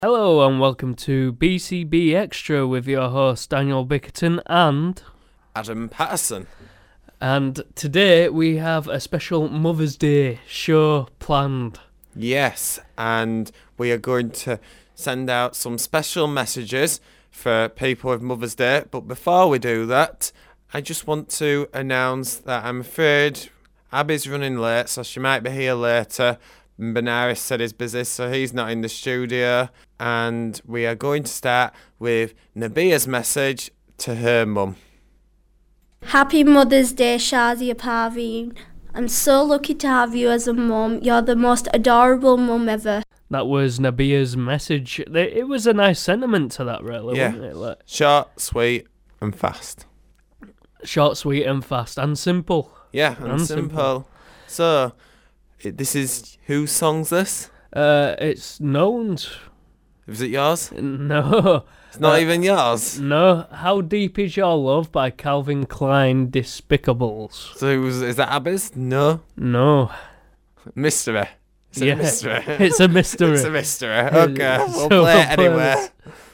Hello and welcome to BCB Extra with your host Daniel Bickerton and Adam Patterson. And today we have a special Mother's Day show planned. Yes, and we are going to send out some special messages for people with Mother's Day. But before we do that, I just want to announce that I'm afraid Abby's running late, so she might be here later. Benaris said he's busy, so he's not in the studio. And we are going to start with Nabia's message to her mum. Happy Mother's Day, Shazia Parveen. I'm so lucky to have you as a mum. You're the most adorable mum ever. That was Nabia's message. It was a nice sentiment to that, really, wasn't it? Like, short, sweet, and fast. Short, sweet, and fast, and simple. Yeah, and simple. So, this is whose song's this? It's Known's. Is it yours? No. It's not even yours? No. How Deep Is Your Love by Calvin Klein Despicables. So is that Abby's? No. Yeah. Mystery. It's a mystery. It's a mystery. It's a mystery. Okay, So we'll play it anyway.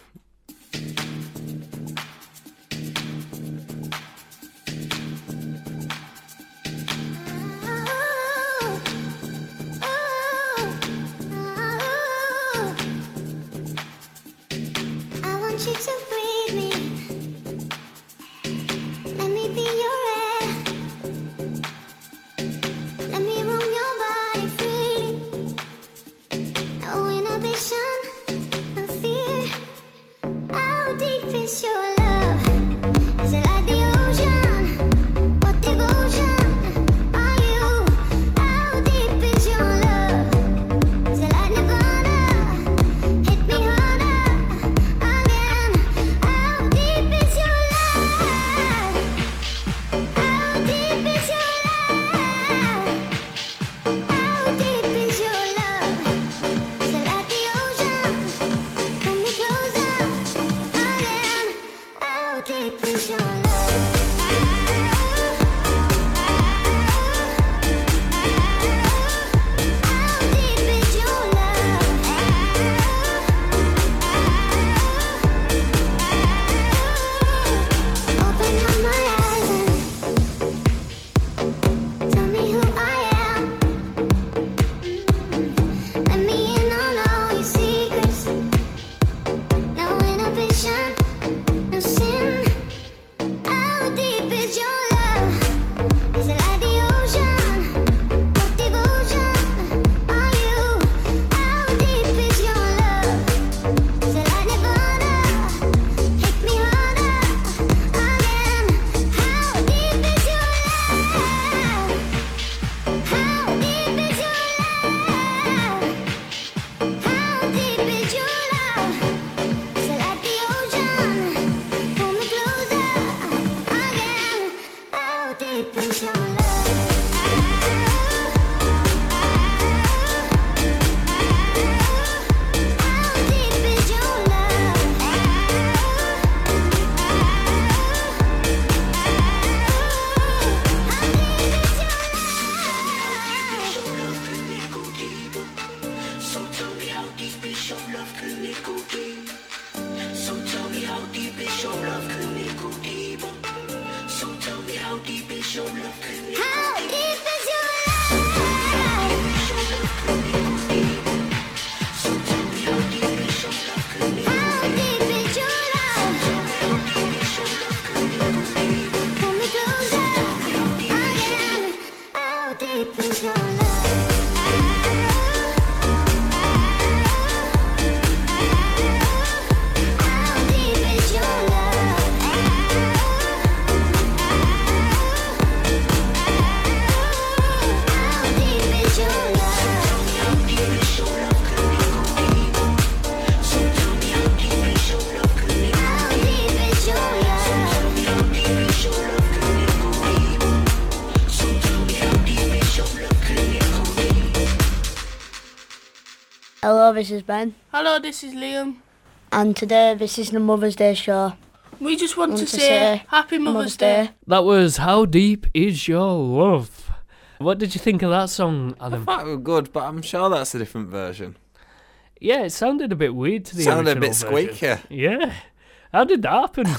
Hello, this is Ben. Hello, this is Liam. And today, this is the Mother's Day show. We just want to say Happy Mother's Day. That was How Deep Is Your Love? What did you think of that song, I Adam? thought it was good, but I'm sure that's a different version. Yeah, it sounded a bit weird to the Sounded a original bit version. squeaky. Yeah. How did that happen?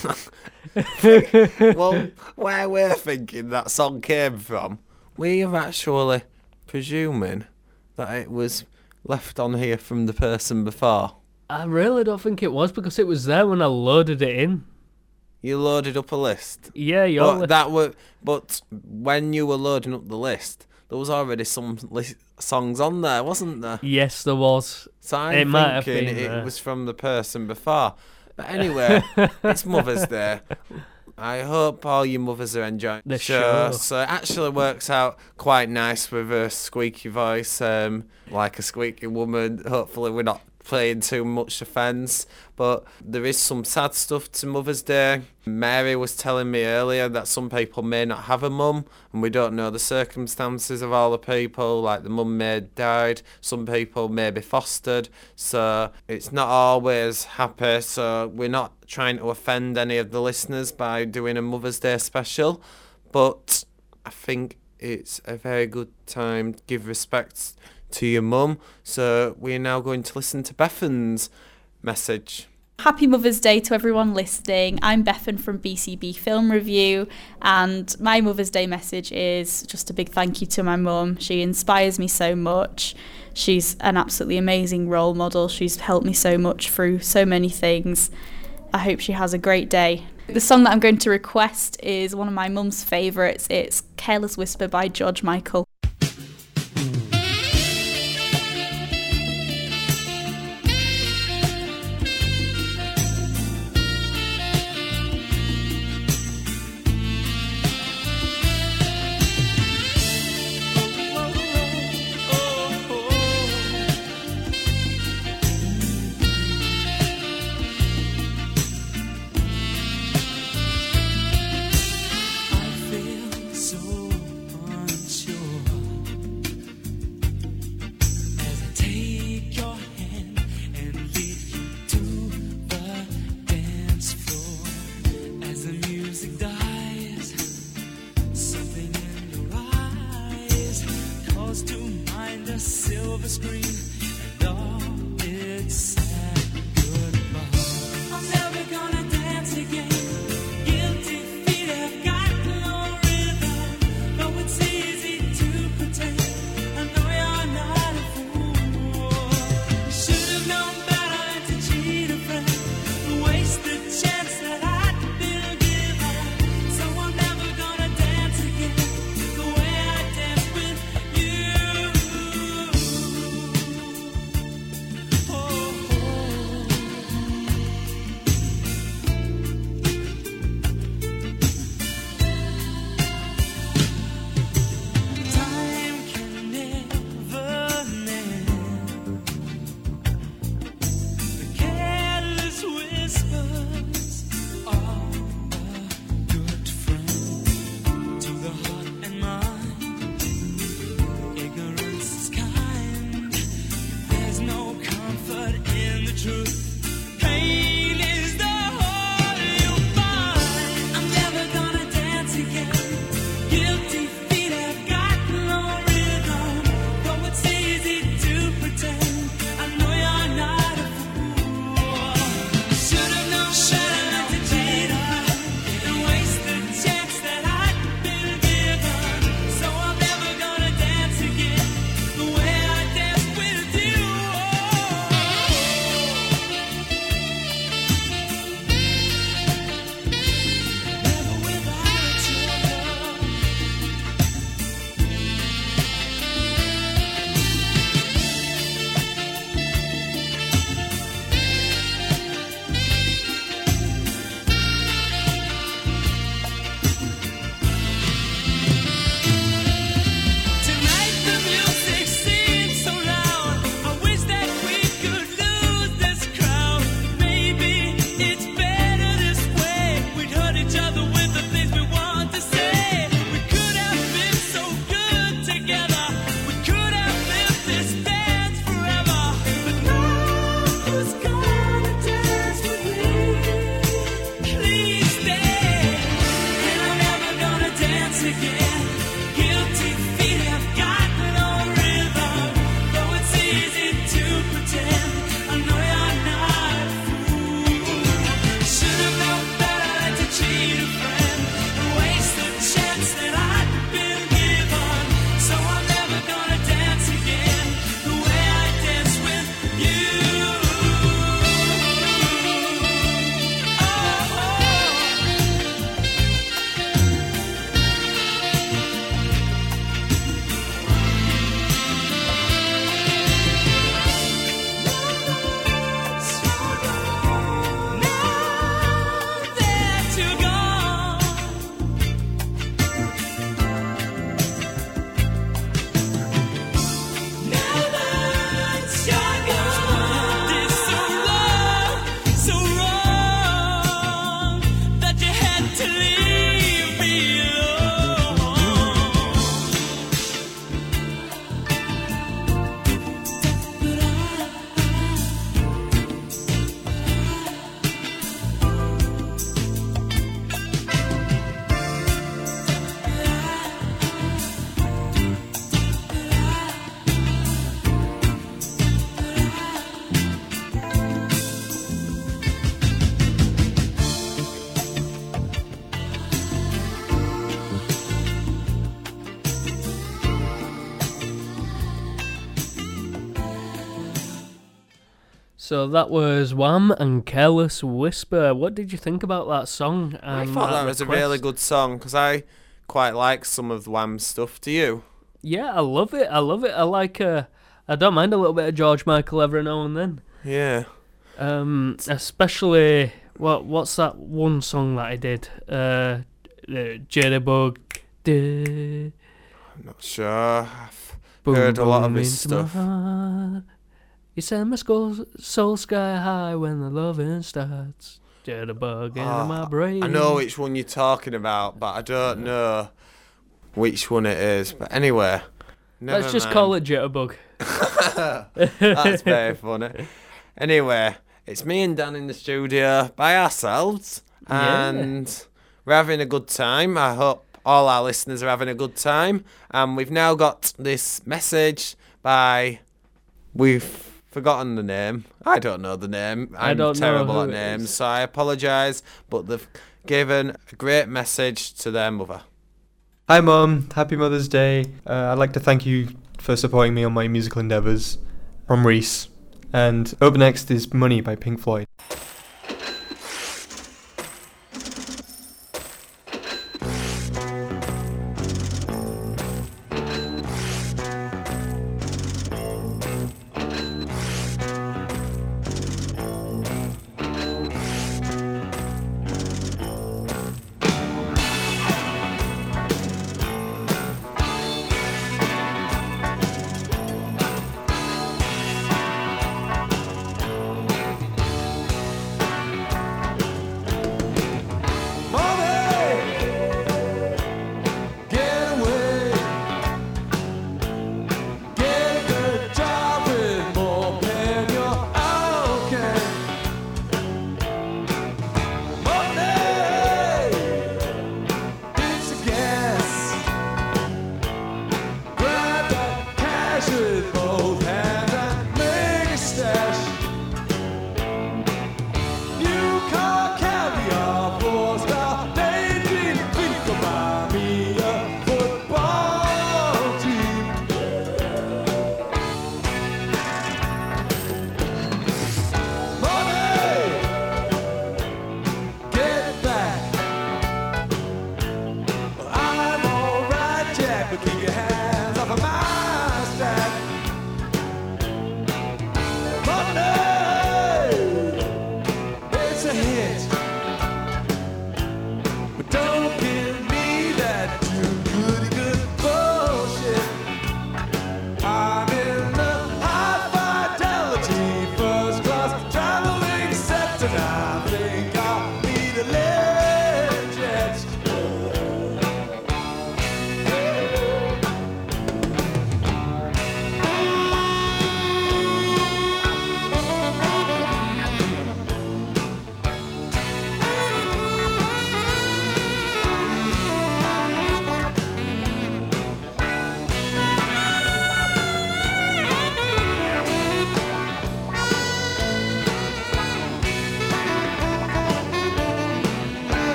Well, where we're thinking that song came from, we are actually presuming that it was left on here from the person before. I really don't think it was, because it was there when I loaded it in. You loaded up a list. Yeah, your But when you were loading up the list, there was already some songs on there, wasn't there? Yes, there was. So It I'm might have thinking been it there. was from the person before. But anyway, it's Mother's Day. I hope all you mothers are enjoying The show. So it actually works out quite nice with a squeaky voice, like a squeaky woman. Hopefully we're not playing too much offence, but there is some sad stuff to Mother's Day. Mary was telling me earlier that some people may not have a mum, and we don't know the circumstances of all the people, like the mum may have died, some people may be fostered, so it's not always happy, so we're not trying to offend any of the listeners by doing a Mother's Day special, but I think it's a very good time to give respect to your mum. So we're now going to listen to Bethan's message. Happy Mother's Day to everyone listening. I'm Bethan from BCB Film Review, and my Mother's Day message is just a big thank you to my mum. She inspires me so much. She's an absolutely amazing role model. She's helped me so much through so many things. I hope she has a great day. The song that I'm going to request is one of my mum's favourites. It's Careless Whisper by George Michael. So unsure So that was Wham and Careless Whisper. What did you think about that song? I thought that was a really good song because I quite like some of the Wham stuff. Do you? Yeah, I love it. I like. I don't mind a little bit of George Michael every now and then. Yeah. Especially what's that one song that I did? Jitterbug. I'm not sure. I've heard a lot of his stuff. You send my soul sky high when the loving starts. Jitterbug into my brain. I know which one you're talking about, but I don't know which one it is. But anyway, let's just call it Jitterbug. That's very funny. Anyway, it's me and Dan in the studio by ourselves, and we're having a good time. I hope all our listeners are having a good time. And we've now got this message by... We've forgotten the name. I don't know the name. I'm terrible at names, so I apologise. But they've given a great message to their mother. Hi Mum, happy Mother's Day. I'd like to thank you for supporting me on my musical endeavours. From Reese. And up next is Money by Pink Floyd.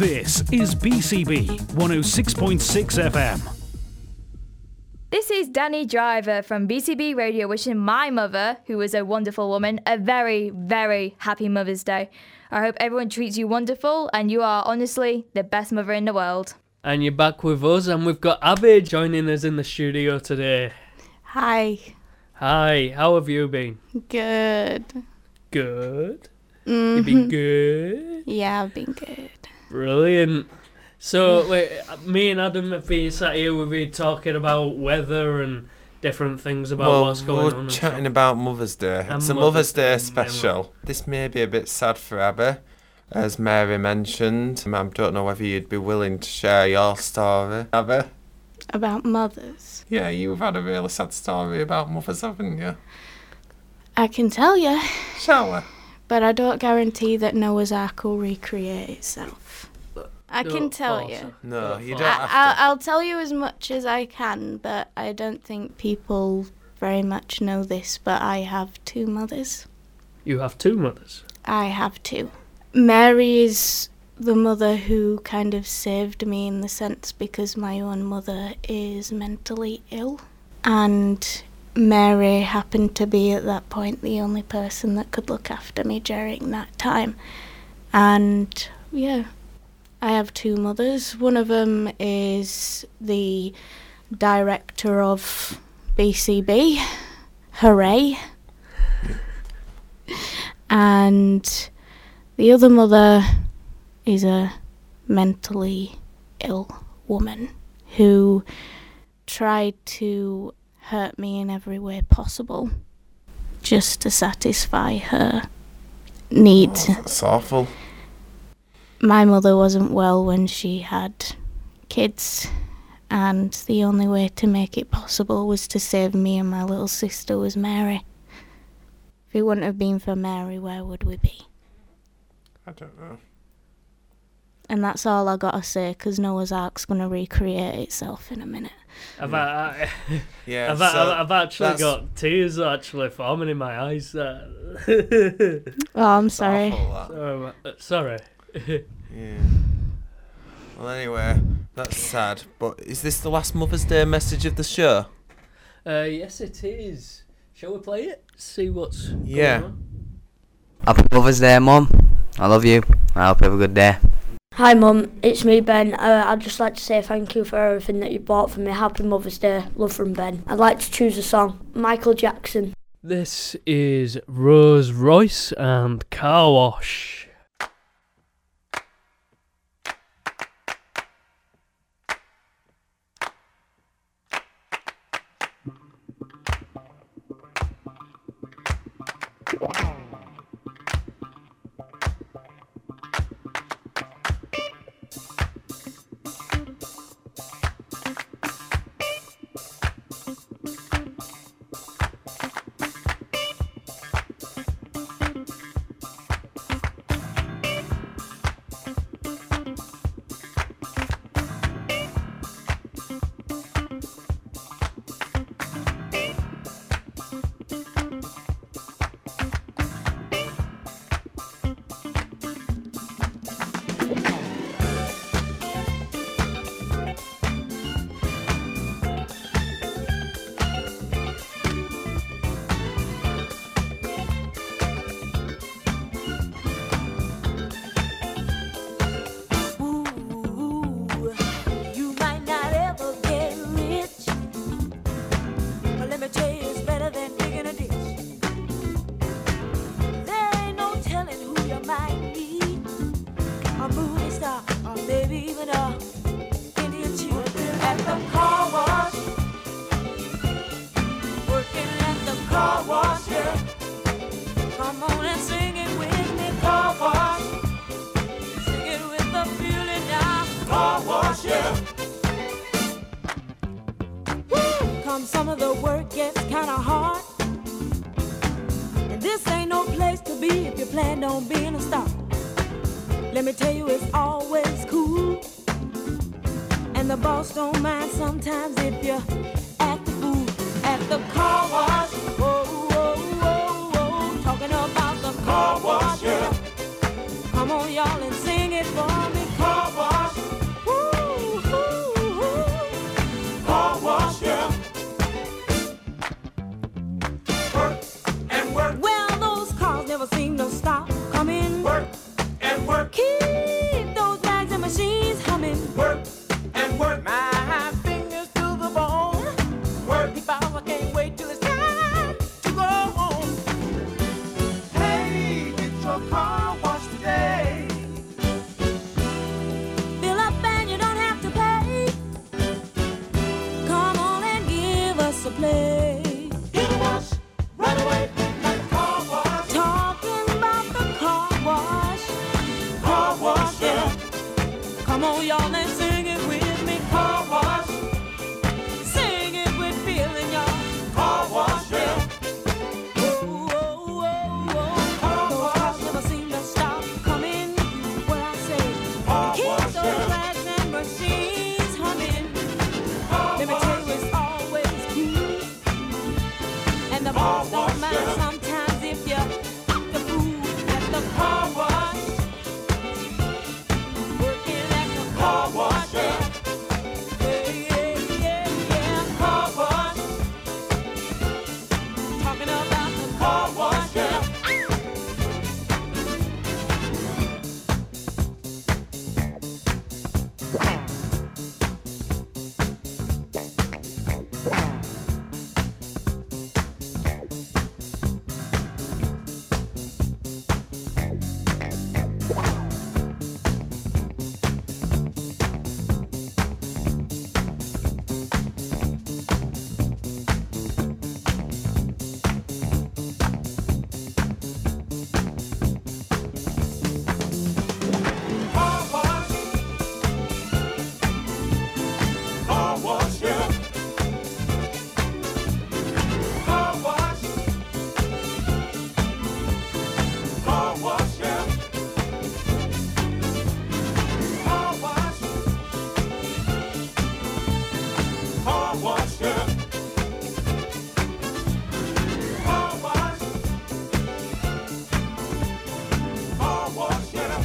This is BCB 106.6 FM. This is Danny Driver from BCB Radio wishing my mother, who is a wonderful woman, a very, very happy Mother's Day. I hope everyone treats you wonderful and you are honestly the best mother in the world. And you're back with us, and we've got Abby joining us in the studio today. Hi. Hi, how have you been? Good. Good? Mm-hmm. You've been good? Yeah, I've been good. Brilliant. So, wait, me and Adam have been sat here, we've been talking about weather and different things about what's going on. We're chatting about Mother's Day. It's a Mother's Day special. This may be a bit sad for Abby, as Mary mentioned. I don't know whether you'd be willing to share your story, Abby. About mothers? Yeah, you've had a really sad story about mothers, haven't you? I can tell you. Shall we? But I don't guarantee that Noah's Ark will recreate itself. I can tell you. No, you don't have to. I'll tell you as much as I can, but I don't think people very much know this, but I have 2 mothers. You have 2 mothers? I have 2. Mary is the mother who kind of saved me in the sense because my own mother is mentally ill. And Mary happened to be at that point the only person that could look after me during that time. And yeah, I have 2 mothers. One of them is the director of BCB. Hooray. And the other mother is a mentally ill woman who tried to hurt me in every way possible just to satisfy her needs. Oh, that's awful. My mother wasn't well when she had kids, and the only way to make it possible was to save me, and my little sister was Mary. If it wouldn't have been for Mary, where would we be? I don't know. And that's all I gotta say, because Noah's Ark's gonna recreate itself in a minute. I've actually got tears actually forming in my eyes. Oh, I'm sorry. Sorry. Yeah. Well, anyway, that's sad. But is this the last Mother's Day message of the show? Yes, it is. Shall we play it? See what's going on? Happy Mother's Day, Mum. I love you. I hope you have a good day. Hi Mum, it's me Ben. I'd just like to say thank you for everything that you bought for me. Happy Mother's Day. Love from Ben. I'd like to choose a song. Michael Jackson. This is Rose Royce and Car Wash. Some of the work gets kinda hard, and this ain't no place to be if you plan on being a star. Let me tell you, it's always cool, and the boss don't mind sometimes if you act the fool at the car wash. Whoa, whoa, whoa, whoa, talking about the car wash, yeah. Come on, y'all, and sing it for me. Car wash. keep out. I can't wait till it's time to go home. Hey, get your car washed today. Fill up and you don't have to pay. Come on and give us a play. Get a wash right away, like a car wash. Talking about the car wash. Car wash, yeah. Come on, y'all, and sing it with me. Car wash, Sing it with feeling, y'all. car wash, yeah. Oh, oh, oh, oh. Car Those wash. cars never seem to stop coming. What I say, Car keep wash, those yeah. flags and machines humming. Car Let me wash. tell you, it's always cool. And the Car boss don't wash, mind yeah. sometimes if you act the fool at the car wash. Working at the Car wash, yeah. Yeah, yeah, yeah, yeah. Car wash, Talking about the car wash, yeah. Car wash, car wash, yeah. Car wash, car wash, yeah. Car wash, car wash, yeah. Car wash, car wash, yeah.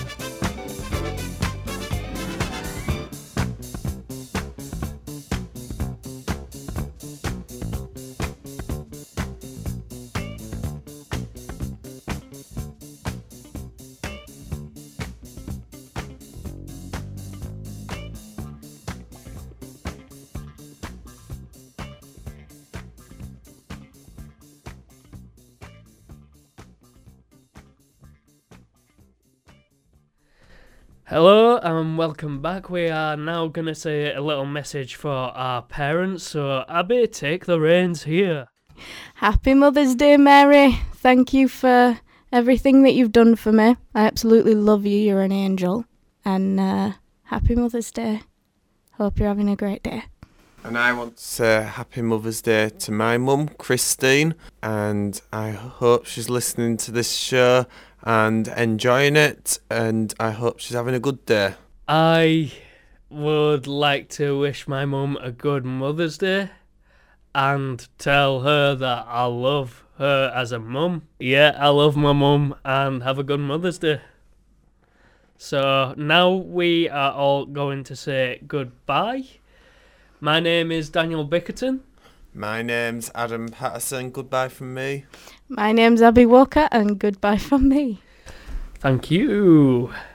Hello and welcome back. We are now going to say a little message for our parents, so Abby, take the reins here. Happy Mother's Day, Mary. Thank you for everything that you've done for me. I absolutely love you. You're an angel. And happy Mother's Day. Hope you're having a great day. And I want to say Happy Mother's Day to my mum, Christine, and I hope she's listening to this show and enjoying it, and I hope she's having a good day. I would like to wish my mum a good Mother's Day and tell her that I love her as a mum. Yeah, I love my mum, and have a good Mother's Day. So now we are all going to say goodbye. My name is Daniel Bickerton. My name's Adam Patterson. Goodbye from me. My name's Abby Walker, and goodbye from me. Thank you.